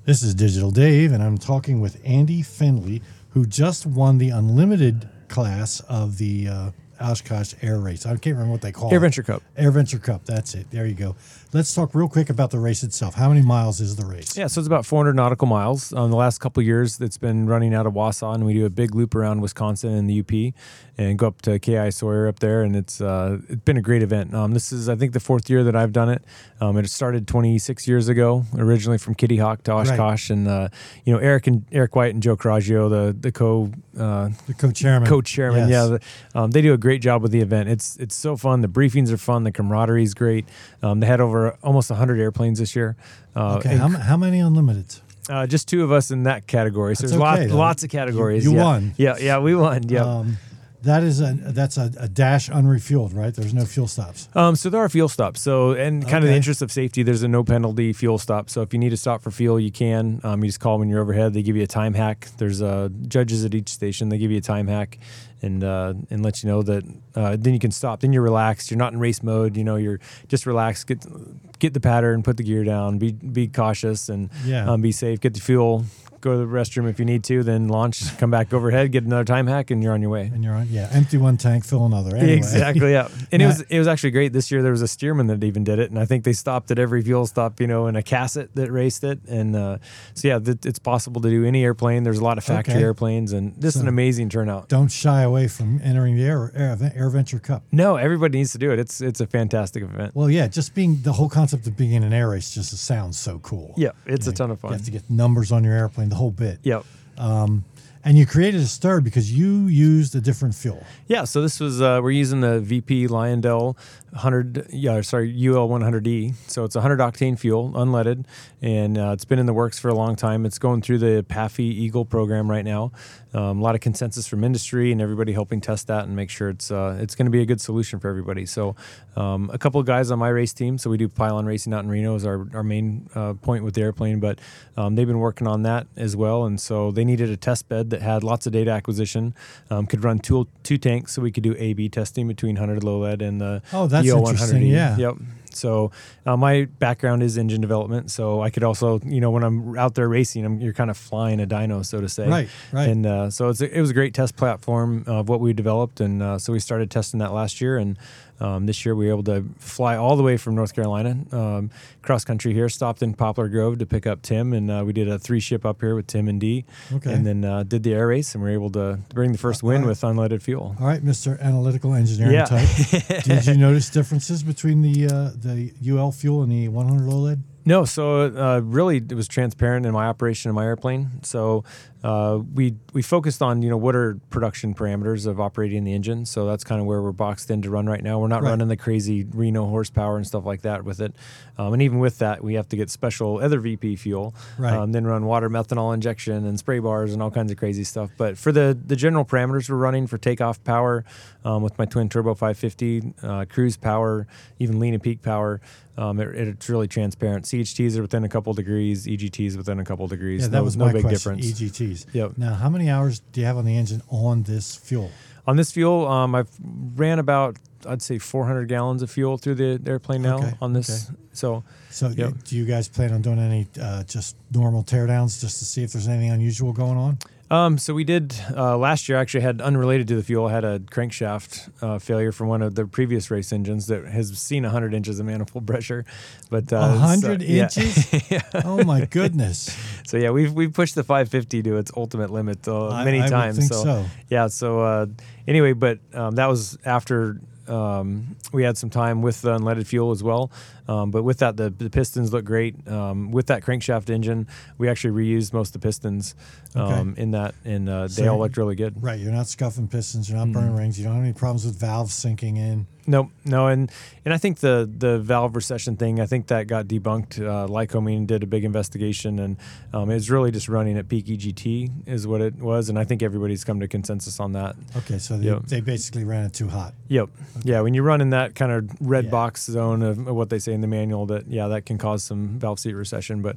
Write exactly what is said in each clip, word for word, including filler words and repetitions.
This is Digital Dave, and I'm talking with Andy Findlay, who just won the unlimited class of the uh, Oshkosh Air Race. I can't remember what they call Air it. Venture Cup. Air Venture Cup. That's it. There you go. Let's talk real quick about the race itself. How many miles is the race? Yeah, so it's about four hundred nautical miles. Um, the last couple of years, it's been running out of Wausau, and we do a big loop around Wisconsin and the U P, and go up to K I Sawyer up there, and it's uh, it's been a great event. Um, this is, I think, the fourth year that I've done it. Um, it started twenty-six years ago, originally from Kitty Hawk to Oshkosh, right. and uh, you know Eric and Eric White and Joe Coraggio, the the co uh, the co-chairman, co-chairman, yes. yeah, the, um, they do a great job with the event. It's it's so fun. The briefings are fun. The camaraderie is great. Um, they had over almost one hundred airplanes this year. Uh, okay, how, how many unlimiteds? Uh, just two of us in that category. So That's there's okay, lots, though. lots of categories. You, you yeah. won. Yeah, yeah, we won. Yeah. Um, that is a that's a, a dash unrefueled, right? There's no fuel stops. Um, so there are fuel stops. So, and kind okay. of the interest of safety, there's a no penalty fuel stop. So if you need to stop for fuel, you can. Um, you just call when you're overhead. They give you a time hack. There's uh, judges at each station. They give you a time hack and uh, and let you know that uh, then you can stop. Then you're relaxed. You're not in race mode. You know, you're just relaxed. Get get the pattern. Put the gear down. Be be cautious and yeah. um, be safe. Get the fuel. Go to the restroom if you need to, then launch, come back overhead, get another time hack, and you're on your way. And you're on, yeah, empty one tank, fill another. Anyway. Exactly, yeah. And now, it was it was actually great. This year there was a steerman that even did it, and I think they stopped at every fuel stop, you know, in a Cassett that raced it. And uh, so, yeah, th- it's possible to do any airplane. There's a lot of factory okay. airplanes, and just so an amazing turnout. Don't shy away from entering the Air, Air, Air Venture Cup. No, everybody needs to do it. It's it's a fantastic event. Well, yeah, just being, the whole concept of being in an air race just sounds so cool. Yeah, it's you a know, ton of fun. You have to get numbers on your airplane, the whole bit. Yep. Um, and you created a stir because you used a different fuel. Yeah, so this was uh, we're using the V P Lyondell one hundred, yeah, sorry, U L one hundred E. So it's one hundred octane fuel, unleaded, and uh, it's been in the works for a long time. It's going through the P A F I Eagle program right now. Um, a lot of consensus from industry and everybody helping test that and make sure it's uh, it's going to be a good solution for everybody. So um, a couple of guys on my race team, so we do Pylon Racing out in Reno is our, our main uh, point with the airplane, but um, they've been working on that as well. And so they needed a test bed that had lots of data acquisition, um, could run two, two tanks so we could do A B testing between one hundred low lead and the oh, that's E L one hundred E. interesting, yeah. Yep. So uh, my background is engine development, so I could also, you know, when I'm out there racing, I'm, you're kind of flying a dyno, so to say. Right, right. And uh, so it's a, it was a great test platform of what we developed, and uh, so we started testing that last year, and um, this year we were able to fly all the way from North Carolina, um, cross country here, stopped in Poplar Grove to pick up Tim, and uh, we did a three ship up here with Tim and Dee, okay. and then uh, did the air race, and we were able to bring the first win right. with unleaded fuel. All right, Mister Analytical Engineering Yeah. type. Did you notice differences between the uh, the U L fuel and the one hundred low lead? No, so uh, really it was transparent in my operation of my airplane. So uh, we we focused on, you know, what are production parameters of operating the engine. So that's kind of where we're boxed in to run right now. We're not right. running the crazy Reno horsepower and stuff like that with it. Um, and even with that, we have to get special other V P fuel, right. um, then run water methanol injection and spray bars and all kinds of crazy stuff. But for the, the general parameters we're running for takeoff power um, with my twin turbo five fifty, uh, cruise power, even lean and peak power, Um, it, it's really transparent. C H Ts are within a couple degrees. E G Ts within a couple degrees. Yeah, that no, was no my big question. difference. E G Ts. Yep. Now, how many hours do you have on the engine on this fuel? On this fuel, um, I've ran about, I'd say, four hundred gallons of fuel through the airplane now okay. on this. Okay. So, so yep. do you guys plan on doing any uh, just normal teardowns just to see if there's anything unusual going on? Um, so we did uh, last year. Actually, had unrelated to the fuel. I had a crankshaft uh, failure from one of the previous race engines that has seen one hundred inches of manifold pressure. But uh, one hundred so, yeah. inches? Yeah. Oh my goodness! So yeah, we've we've pushed the five fifty to its ultimate limit uh, I, many I times. Would think so, so yeah. So uh, anyway, but um, that was after. Um, we had some time with the unleaded fuel as well. Um, but with that, the, the pistons look great. Um, with that crankshaft engine, we actually reused most of the pistons um, okay. in that, and uh, they so, all looked really good. Right. You're not scuffing pistons. You're not mm. burning rings. You don't have any problems with valves sinking in. No, no, and and I think the the valve recession thing, I think that got debunked. Uh, Lycoming did a big investigation, and um, it was really just running at peak E G T is what it was, and I think everybody's come to consensus on that. Okay, so they, yep. they basically ran it too hot. Yep. Okay. Yeah, when you run in that kind of red yeah. box zone of, of what they say in the manual, that yeah, that can cause some valve seat recession. But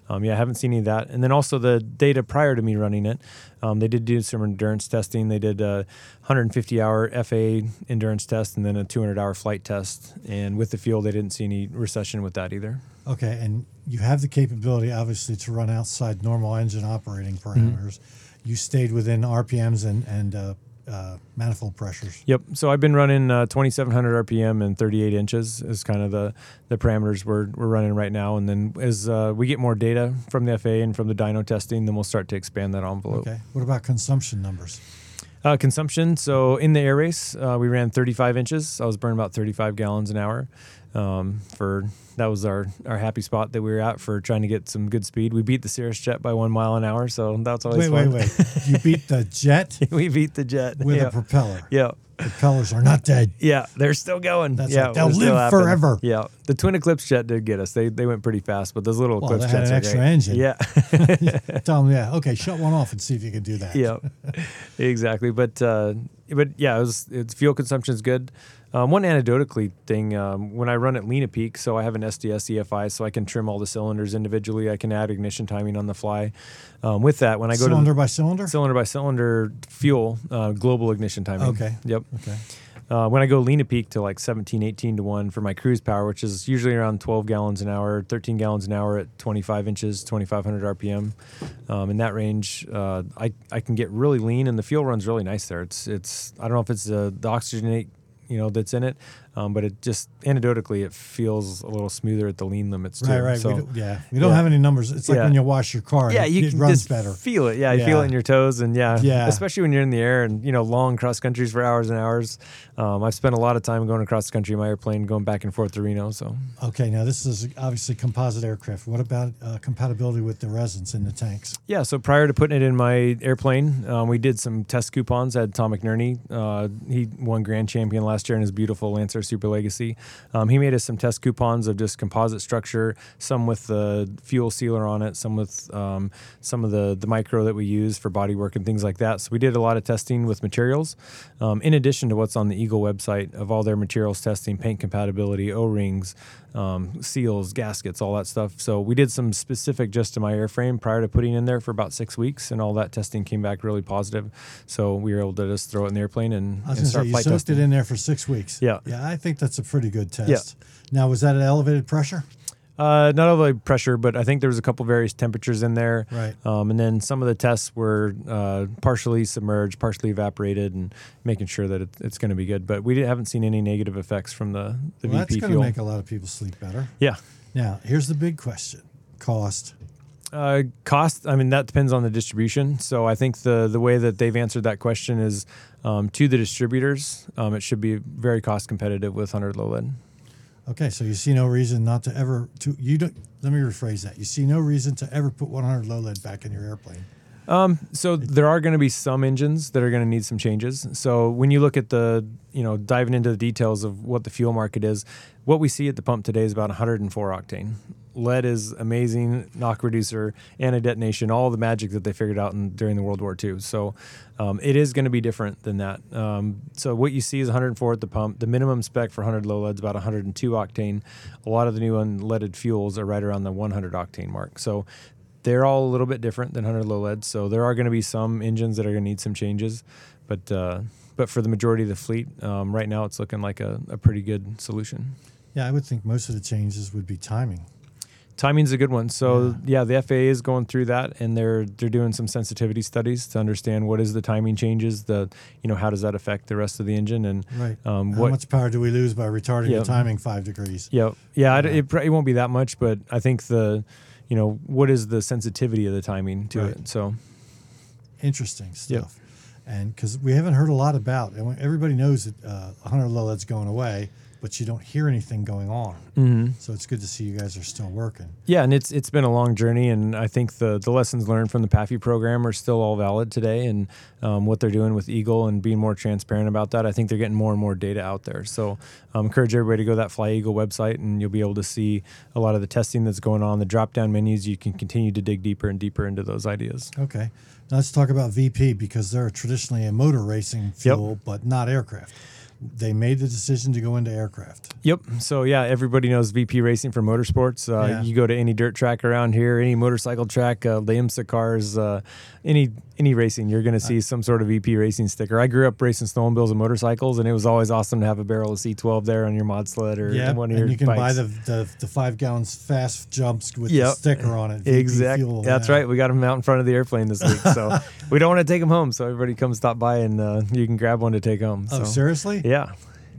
um, yeah, I haven't seen any of that. And then also the data prior to me running it, um, they did do some endurance testing. They did a one hundred fifty hour F A A endurance test and then a two hundred hour flight test. And with the fuel, they didn't see any recession with that either. Okay, and you have the capability, obviously, to run outside normal engine operating parameters. Mm-hmm. You stayed within R P Ms and, and uh, uh, manifold pressures. Yep. So I've been running uh, twenty-seven hundred R P M and thirty-eight inches is kind of the, the parameters we're we're running right now. And then as uh, we get more data from the F A A and from the dyno testing, then we'll start to expand that envelope. Okay. What about consumption numbers? Uh, consumption. So in the air race, uh, we ran thirty-five inches. I was burning about thirty-five gallons an hour. Um, for that was our, our happy spot that we were at for trying to get some good speed. We beat the Cirrus jet by one mile an hour, so that's always wait, fun. Wait, wait, wait! You beat the jet? We beat the jet with yeah. a propeller. Yeah. Propellers are not dead. Yeah, they're still going. That's yeah, like, they'll live forever. Yeah, the twin Eclipse jet did get us. They they went pretty fast, but those little well, Eclipse they had jets an are extra great. engine. Yeah. Tell them, yeah, okay, shut one off and see if you can do that. Yeah, exactly. But uh, but yeah, it was, it's fuel consumption is good. Um, one anecdotally thing, um, when I run at Lena Peak, so I have an S D S E F I, so I can trim all the cylinders individually. I can add ignition timing on the fly. Um, with that, when I go cylinder to cylinder by cylinder, cylinder by cylinder fuel, uh, global ignition timing. Okay. Yep. Okay. Uh, when I go Lena Peak to like seventeen, eighteen to one for my cruise power, which is usually around twelve gallons an hour, thirteen gallons an hour at twenty-five inches, twenty-five hundred R P M. Um, in that range, uh, I, I can get really lean and the fuel runs really nice there. It's, it's I don't know if it's uh, the oxygenate, you know, that's in it, um, but it just anecdotally it feels a little smoother at the lean limits too. Right, right. So, we do, yeah, we don't yeah. have any numbers. It's like Yeah. when you wash your car. Yeah, it, you it can runs just better. feel it. Yeah, you Yeah. feel it in your toes, and yeah, Yeah. especially when you're in the air and you know long cross countries for hours and hours. Um, I've spent a lot of time going across the country in my airplane, going back and forth to Reno. So Okay, now this is obviously composite aircraft. What about uh, compatibility with the resins in the tanks? yeah, so prior to putting it in my airplane, um, we did some test coupons. I had Tom McNerney. Uh, he won Grand Champion last year in his beautiful Lancer Super Legacy. Um, he made us some test coupons of just composite structure, some with the fuel sealer on it, some with um, some of the, the micro that we use for bodywork and things like that. So we did a lot of testing with materials, um, in addition to what's on the Eagle website of all their materials testing, paint compatibility, O-rings, um, seals, gaskets, all that stuff. So we did some specific just to my airframe prior to putting in there for about six weeks, and all that testing came back really positive. So we were able to just throw it in the airplane and, I was and going to start say, you flight soaked testing. it in there for six weeks. Yeah. Yeah, I think that's a pretty good test. Yeah. Now, was that at elevated pressure? Uh, not only pressure, but I think there was a couple various temperatures in there. Right. Um, and then some of the tests were uh, partially submerged, partially evaporated, and making sure that it, it's going to be good. But we didn't, haven't seen any negative effects from the, the Well, V P that's going to fuel. make a lot of people sleep better. Yeah. Now, here's the big question: cost. Uh, cost, I mean, that depends on the distribution. So I think the, the way that they've answered that question is um, to the distributors, um, it should be very cost competitive with one hundred low lead. Okay, so you see no reason not to ever to you don't. Let me rephrase that. You see no reason to ever put one hundred low lead back in your airplane. Um, so there are going to be some engines that are going to need some changes. So when you look at the, you know, diving into the details of what the fuel market is, what we see at the pump today is about one hundred four octane. Lead is amazing, knock reducer, anti-detonation, all the magic that they figured out in, during the World War Two. So um, it is going to be different than that. Um, so what you see is one hundred four at the pump. The minimum spec for one hundred low lead is about one hundred two octane. A lot of the new unleaded fuels are right around the one hundred octane mark. So they're all a little bit different than one hundred low lead. So there are going to be some engines that are going to need some changes. But uh, but for the majority of the fleet, um, right now it's looking like a, a pretty good solution. Yeah, I would think most of the changes would be timing. Timing's a good one. So Yeah. yeah, the F A A is going through that, and they're they're doing some sensitivity studies to understand what is the timing changes. The you know how does that affect the rest of the engine and Right. um, How what much power do we lose by retarding Yeah. the timing five degrees? yeah yeah I d- Yeah. it, pr- it won't be that much, but I think the you know what is the sensitivity of the timing to Right. it. So Interesting stuff. And because we haven't heard a lot about, and everybody knows that uh, one hundred low lead's going away, but you don't hear anything going on. mm-hmm. So it's good to see you guys are still working. Yeah, and it's it's been a long journey, and I think the, the lessons learned from the P A F I program are still all valid today, and um, what they're doing with Eagle and being more transparent about that, I think they're getting more and more data out there. So um, encourage everybody to go to that Fly Eagle website, and you'll be able to see a lot of the testing that's going on, the drop-down menus. You can continue to dig deeper and deeper into those ideas. Okay. Now let's talk about V P because they're traditionally a motor racing fuel, but not aircraft. they made the decision to go into aircraft. Yep. So yeah, everybody knows V P Racing for motorsports. Uh, Yeah. You go to any dirt track around here, any motorcycle track, uh, the IMSA cars, uh, any any racing, you're going to see some sort of V P Racing sticker. I grew up racing snowmobiles and motorcycles, and it was always awesome to have a barrel of C twelve there on your mod sled or Yeah, one of and your you can bikes. buy the, the the five gallons fast jumps with Yep. the sticker on it. V P Exactly. fuel, That's yeah. right. We got them out in front of the airplane this week, so we don't want to take them home. So everybody come stop by and uh, you can grab one to take home. Oh, so, seriously? Yeah.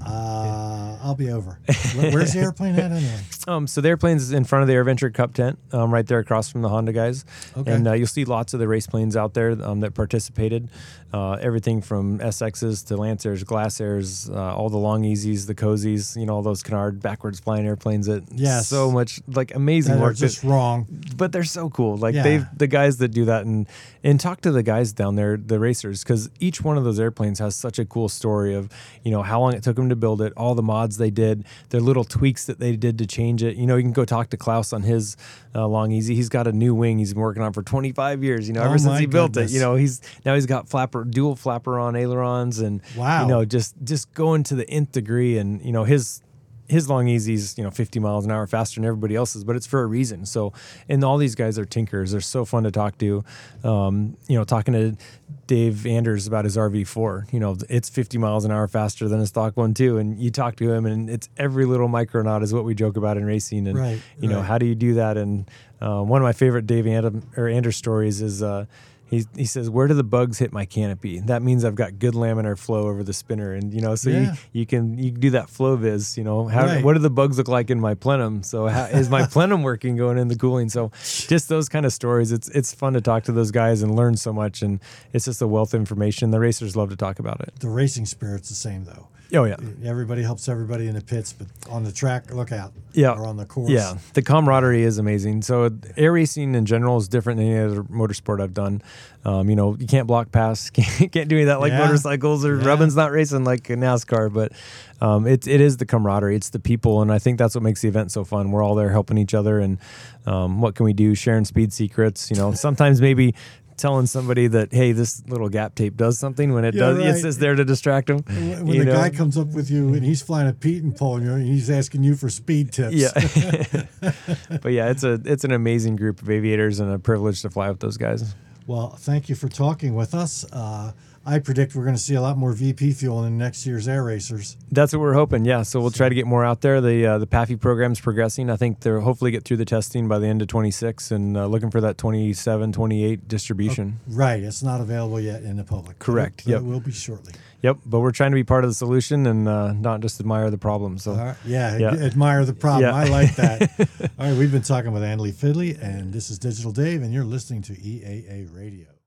Uh, I'll be over. Where, where's the airplane at anyway? Um, so the airplane's in front of the AirVenture Cup tent, um, right there across from the Honda guys. Okay. And uh, you'll see lots of the race planes out there um, that participated. Uh, everything from S Xs to Lancers, Glassairs, uh, all the Long Easies, the Cozies, you know, all those canard backwards flying airplanes that Yes. so much like amazing That are work. just that, wrong. but they're so cool. Like Yeah. they've the guys that do that and and talk to the guys down there, the racers, because each one of those airplanes has such a cool story of, you know, how long it took them to build it, all the mods they did, their little tweaks that they did to change it. You know, you can go talk to Klaus on his uh, Long Easy. He's got a new wing he's been working on for twenty-five years. You know, ever Oh, since my he built goodness. it. You know, he's now he's got flapper dual flapper on ailerons and Wow. you know, just just going to the nth degree. And you know, his his Long Easy's, you know, fifty miles an hour faster than everybody else's, but it's for a reason. So, and all these guys are tinkers. They're so fun to talk to. Um, you know, talking to Dave Anders about his R V four, you know, it's fifty miles an hour faster than a stock one too. And you talk to him and it's every little micronaut is what we joke about in racing. And, Right, you know, right. how do you do that? And uh, one of my favorite Dave Adam, or Anders stories is, uh, He, he says, where do the bugs hit my canopy? That means I've got good laminar flow over the spinner. And, you know, so Yeah. you, you can you can do that flow viz, you know. How, Right. What do the bugs look like in my plenum? So how, is my plenum working going in the cooling? So just those kind of stories. It's it's fun to talk to those guys and learn so much. And it's just a wealth of information. The racers love to talk about it. The racing spirit's the same, though. Oh, yeah. Everybody helps everybody in the pits, but on the track, look out. Yeah. Or on the course. Yeah, the camaraderie is amazing. So air racing in general is different than any other motorsport I've done. Um, you know, you can't block pass, can't, can't do any of that like Yeah. motorcycles or Yeah. rubbin's not racing like NASCAR. But um, it, it is the camaraderie. It's the people. And I think that's what makes the event so fun. We're all there helping each other. And um, what can we do? Sharing speed secrets. You know, sometimes maybe telling somebody that, hey, this little gap tape does something when it Yeah, does. right. It's just there to distract them. When when you the know? guy comes up with you and he's flying a Peyton pole and, you're, and he's asking you for speed tips. Yeah. But yeah, it's a it's an amazing group of aviators and a privilege to fly with those guys. Well, thank you for talking with us. Uh, I predict we're going to see a lot more V P fuel in next year's air racers. That's what we're hoping. Yeah, so we'll try to get more out there. The uh, the P A F I program's progressing. I think they'll hopefully get through the testing by the end of twenty-six and uh, looking for that twenty-seven, twenty-eight distribution. Right. It's not available yet in the public. Correct, But yep. It will be shortly. Yep, but we're trying to be part of the solution and uh, not just admire the problem. So All right. Yeah, Yeah. admire the problem. Yeah. I like that. All right, we've been talking with Andy Fidley, and this is Digital Dave, and you're listening to E A A Radio.